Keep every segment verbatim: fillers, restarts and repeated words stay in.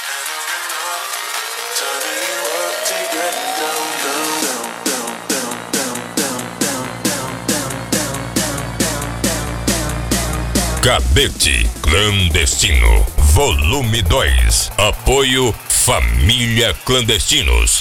Cabete Clandestino, volume dois. Apoio Família Clandestinos.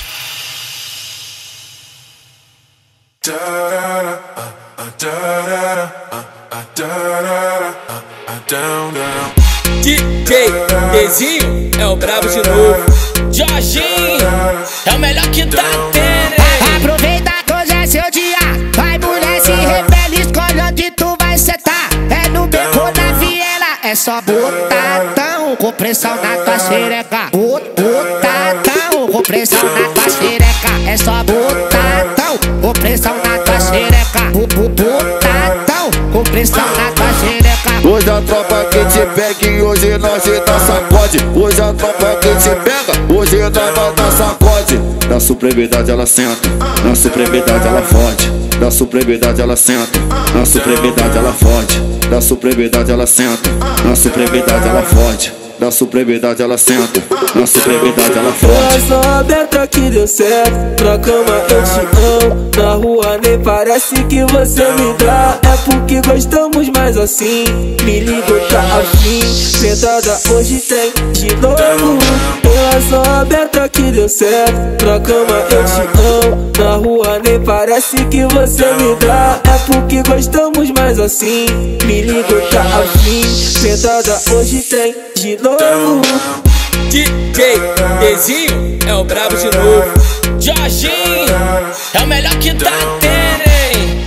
D J Dezinho é o brabo de novo. Jorginho é o melhor que tá tendo. Aproveita que hoje é seu dia. Vai, mulher, se rebelde, escolhe onde tu vai sentar. É no beco da viela, é só botadão com pressão na tua xereca. Botadão com pressão na tua xereca. É só botadão com pressão na tua xereca. Botadão com pressão na tua xereca. Hoje a tropa que te pega e hoje nós te dá sacode. Hoje a tropa que te pega, hoje nós vai dar sacode. Na supremidade ela senta, na supremidade ela fode. Na supremidade ela senta, na supremidade ela fode. Na supremidade ela senta, na supremidade ela fode. Na supremidade ela senta, na supremidade ela fode. Coração aberto que deu certo, pra cama eu te amo. Na rua nem parece que você me dá. É porque gostamos mais assim. Me ligo, tá afim. Sentada hoje tem de novo. Coração aberto que deu certo, pra cama eu te amo. Na rua nem parece que você me dá. É porque gostamos mais assim. Me ligo, tá afim. Sentada hoje tem de novo. D J Dezinho é o brabo de novo. Jorginho é o melhor que tá tendo, hein?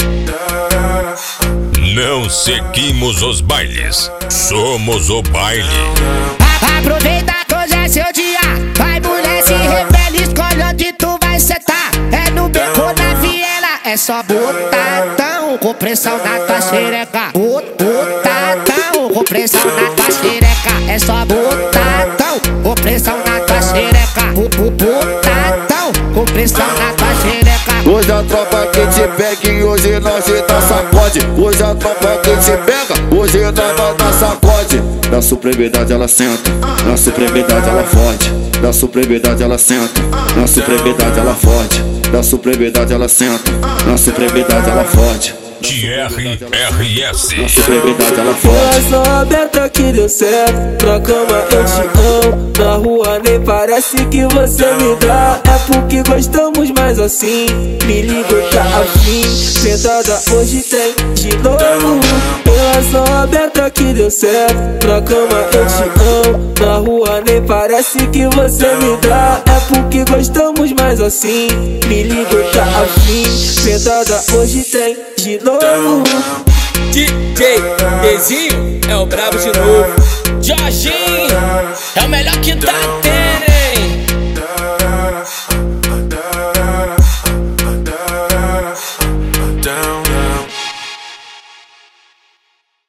Não seguimos os bailes, somos o baile. Aproveita que hoje é seu dia. Vai, mulher, se rebelde, escolhe onde tu vai sentar. É no beco da viela, é só botadão com pressão na tua xereca. Botadão com pressão na tua xereca. É só botadão com pressão na tua xereca. Botadão com pressão na tua xereca. Hoje a tropa que te pega e hoje nós te dá sacode. Hoje a tropa que te pega, hoje nós vai dar sacode. Na supremidade ela senta, na supremidade ela fode. Na supremidade ela senta, na supremidade ela fode. Na supremidade ela senta, na supremidade ela fode. T R R S. Na supremidade ela fode. Coração aberto que deu certo, pra cama eu te amo. Na rua nem parece que você me dá. É porque gostamos mais assim. Me ligo, tá afim. Sentada hoje tem de novo. Coração aberto que deu certo, pra cama eu te amo. Na rua nem parece que você me dá. É porque gostamos mais assim. Me ligo, tá afim. Sentada hoje tem de novo. D J Dezinho é o brabo de novo. Jorginho é o melhor que tá tendo.